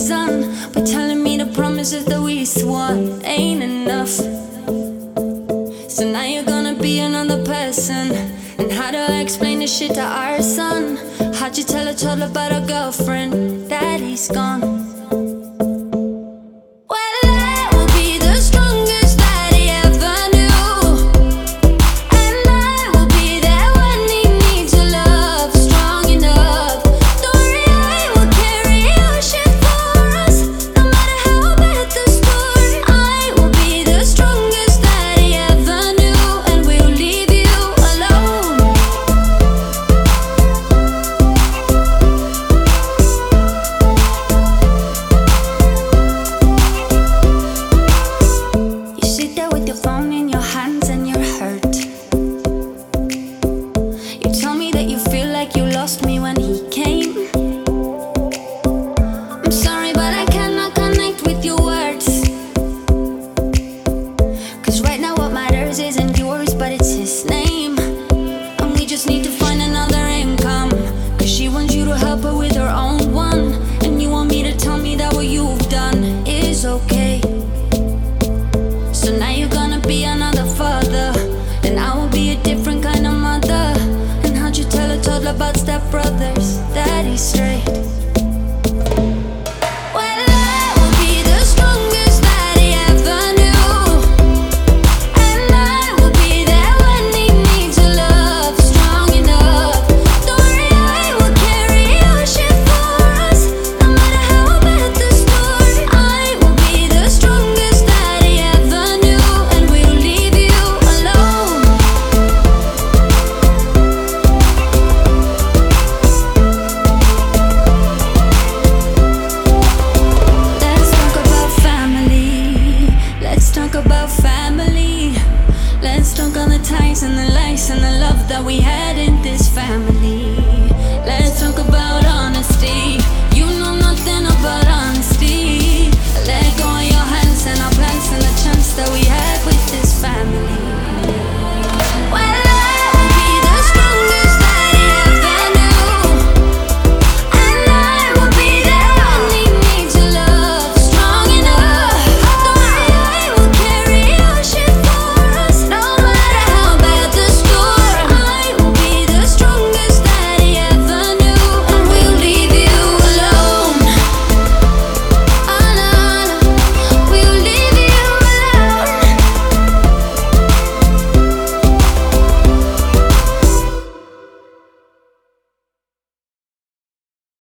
sun, but telling me the promises that we swore ain't enough. So now you're gonna be another person. And how do I explain this shit to our son? How'd you tell a child about a girlfriend that he's gone? Me when he came. I'm sorry, but I cannot connect with your words. Cause right now what matters isn't yours, but it's his name. And we just need to find another income. Cause she wants you to help her with her own one. And you want me to tell me that what you've done is okay. So now you're gonna be another father, and I will be a different kind of mother. Tell a toddler about stepbrothers that he's straight.